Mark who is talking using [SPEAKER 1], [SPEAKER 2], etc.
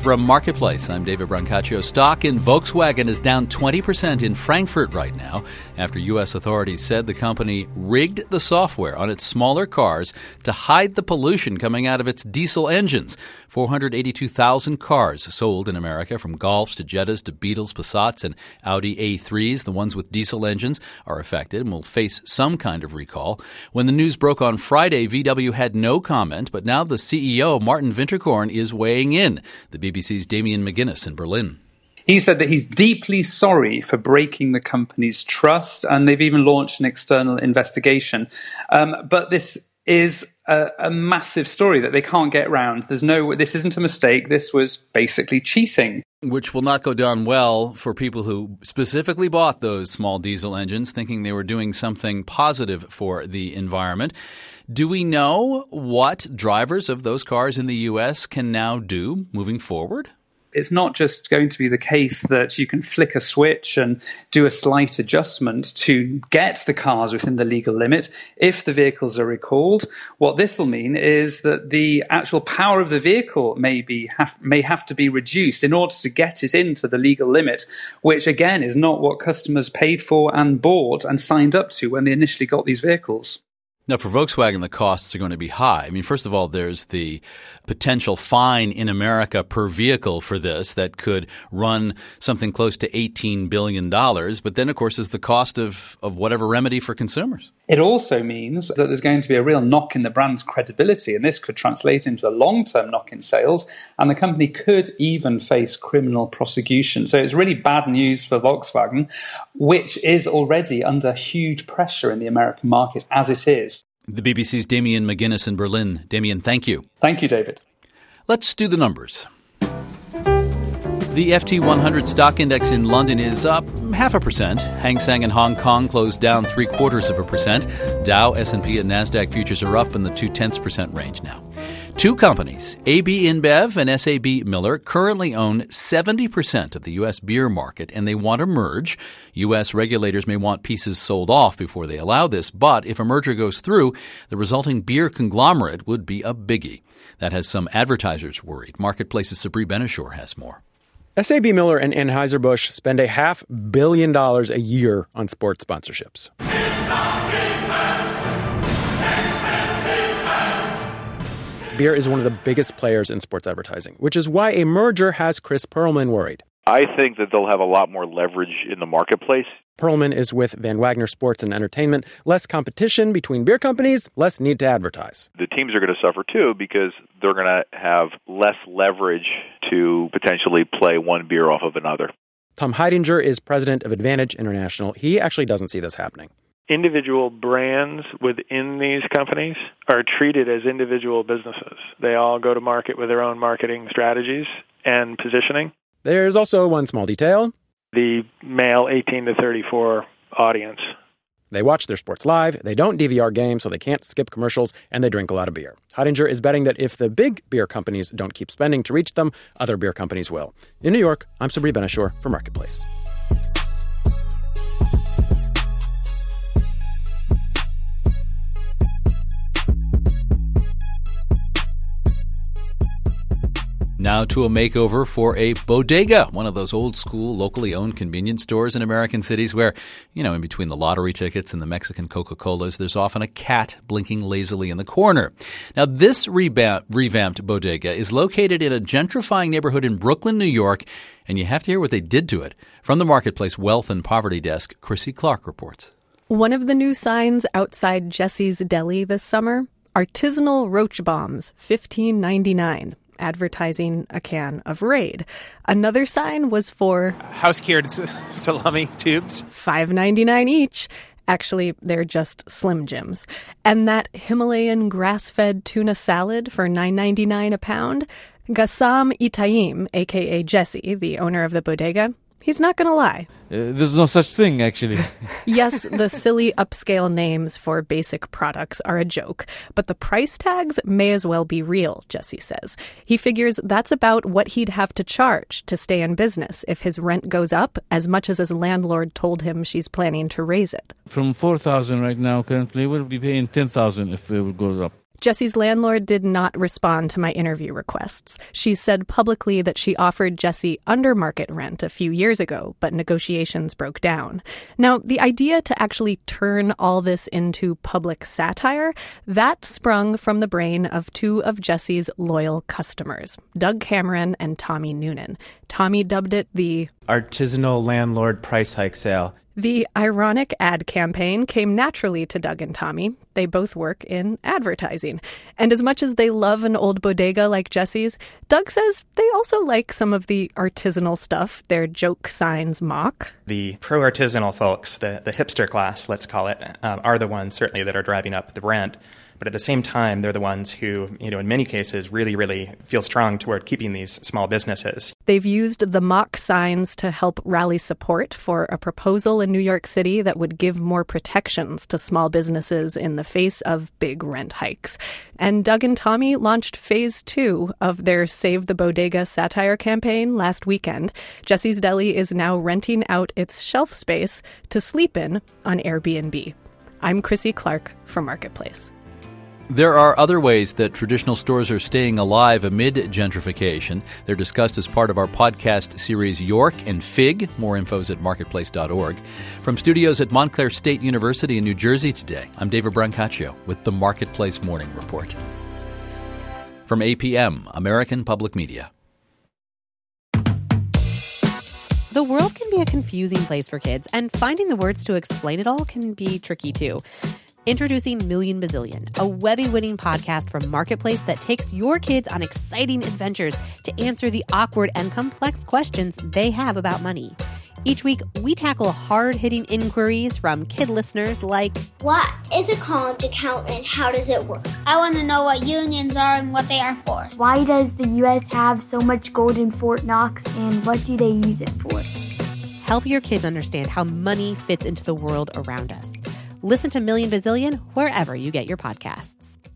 [SPEAKER 1] From Marketplace, I'm David Brancaccio. Stock in Volkswagen is down 20% in Frankfurt right now after U.S. authorities said the company rigged the software on its smaller cars to hide the pollution coming out of its diesel engines. 482,000 cars sold in America, from Golfs to Jettas to Beetles, Passats, and Audi A3s. The ones with diesel engines are affected and will face some kind of recall. When the news broke on Friday, VW had no comment, but now the CEO, Martin Winterkorn, is weighing in. The BBC's Damien McGuinness in Berlin.
[SPEAKER 2] He said that he's deeply sorry for breaking the company's trust, and they've even launched an external investigation. But this is a massive story that they can't get round. This isn't a mistake. This was basically cheating.
[SPEAKER 1] Which will not go down well for people who specifically bought those small diesel engines thinking they were doing something positive for the environment. Do we know what drivers of those cars in the U.S. can now do moving forward?
[SPEAKER 2] It's not just going to be the case that you can flick a switch and do a slight adjustment to get the cars within the legal limit. If the vehicles are recalled, what this will mean is that the actual power of the vehicle may have to be reduced in order to get it into the legal limit, which again is not what customers paid for and bought and signed up to when they initially got these vehicles.
[SPEAKER 1] Now, for Volkswagen, the costs are going to be high. I mean, first of all, there's the potential fine in America per vehicle for this that could run something close to $18 billion. But then, of course, is the cost of whatever remedy for consumers.
[SPEAKER 2] It also means that there's going to be a real knock in the brand's credibility, and this could translate into a long-term knock in sales, and the company could even face criminal prosecution. So it's really bad news for Volkswagen, which is already under huge pressure in the American market as it is.
[SPEAKER 1] The BBC's Damien McGuinness in Berlin. Damien, thank you.
[SPEAKER 2] Thank you, David.
[SPEAKER 1] Let's do the numbers. The FT100 stock index in London is up 0.5%. Hang Seng in Hong Kong closed down 0.75%. Dow, S&P, and NASDAQ futures are up in the 0.2% range now. Two companies, AB InBev and SAB Miller, currently own 70% of the U.S. beer market, and they want to merge. U.S. regulators may want pieces sold off before they allow this, but if a merger goes through, the resulting beer conglomerate would be a biggie. That has some advertisers worried. Marketplace's Sabri Benishore has more.
[SPEAKER 3] SAB Miller and Anheuser-Busch spend $500 million a year on sports sponsorships. Beer is one of the biggest players in sports advertising, which is why a merger has Chris Perlman worried.
[SPEAKER 4] I think that they'll have a lot more leverage in the marketplace.
[SPEAKER 3] Perlman is with Van Wagner Sports and Entertainment. Less competition between beer companies, less need to advertise.
[SPEAKER 4] The teams are going to suffer too because they're going to have less leverage to potentially play one beer off of another.
[SPEAKER 3] Tom Heidinger is president of Advantage International. He actually doesn't see this happening.
[SPEAKER 5] Individual brands within these companies are treated as individual businesses. They all go to market with their own marketing strategies and positioning.
[SPEAKER 3] There's also one small detail.
[SPEAKER 5] The male 18 to 34 audience.
[SPEAKER 3] They watch their sports live, they don't DVR games so they can't skip commercials, and they drink a lot of beer. Heidinger is betting that if the big beer companies don't keep spending to reach them, other beer companies will. In New York, I'm Sabri Benishore for Marketplace.
[SPEAKER 1] Now to a makeover for a bodega, one of those old school, locally owned convenience stores in American cities where, in between the lottery tickets and the Mexican Coca-Colas, there's often a cat blinking lazily in the corner. Now, this revamped bodega is located in a gentrifying neighborhood in Brooklyn, New York, and you have to hear what they did to it. From the Marketplace Wealth and Poverty Desk, Chrissy Clark reports.
[SPEAKER 6] One of the new signs outside Jesse's Deli this summer, artisanal roach bombs, $15.99. Advertising a can of Raid. Another sign was for
[SPEAKER 7] house-cured salami tubes,
[SPEAKER 6] $5.99 each. Actually, they're just Slim Jims. And that Himalayan grass-fed tuna salad for $9.99 a pound. Gassam Itayim, a.k.a. Jesse, the owner of the bodega, he's not going to lie.
[SPEAKER 8] There's no such thing, actually.
[SPEAKER 6] Yes, the silly upscale names for basic products are a joke, but the price tags may as well be real, Jesse says. He figures that's about what he'd have to charge to stay in business if his rent goes up as much as his landlord told him she's planning to raise it.
[SPEAKER 8] From $4,000 right now, currently, we'll be paying $10,000 if it goes up.
[SPEAKER 6] Jesse's landlord did not respond to my interview requests. She said publicly that she offered Jesse under-market rent a few years ago, but negotiations broke down. Now, the idea to actually turn all this into public satire, that sprung from the brain of two of Jesse's loyal customers, Doug Cameron and Tommy Noonan. Tommy dubbed it the
[SPEAKER 7] artisanal landlord price hike sale.
[SPEAKER 6] The ironic ad campaign came naturally to Doug and Tommy. They both work in advertising. And as much as they love an old bodega like Jesse's, Doug says they also like some of the artisanal stuff their joke signs mock.
[SPEAKER 9] The pro-artisanal folks, the hipster class, let's call it, are the ones certainly that are driving up the rent. But at the same time, they're the ones who, in many cases, really, really feel strong toward keeping these small businesses.
[SPEAKER 6] They've used the mock signs to help rally support for a proposal in New York City that would give more protections to small businesses in the face of big rent hikes. And Doug and Tommy launched phase 2 of their Save the Bodega satire campaign last weekend. Jesse's Deli is now renting out its shelf space to sleep in on Airbnb. I'm Chrissy Clark from Marketplace.
[SPEAKER 1] There are other ways that traditional stores are staying alive amid gentrification. They're discussed as part of our podcast series York and Fig. More info's at marketplace.org. From studios at Montclair State University in New Jersey today, I'm David Brancaccio with the Marketplace Morning Report. From APM, American Public Media.
[SPEAKER 10] The world can be a confusing place for kids, and finding the words to explain it all can be tricky too. Introducing Million Bazillion, a Webby-winning podcast from Marketplace that takes your kids on exciting adventures to answer the awkward and complex questions they have about money. Each week, we tackle hard-hitting inquiries from kid listeners like,
[SPEAKER 11] what is a college account and how does it work? I want to know what unions are and what they are for.
[SPEAKER 12] Why does the U.S. have so much gold in Fort Knox and what do they use it for?
[SPEAKER 10] Help your kids understand how money fits into the world around us. Listen to Million Bazillion wherever you get your podcasts.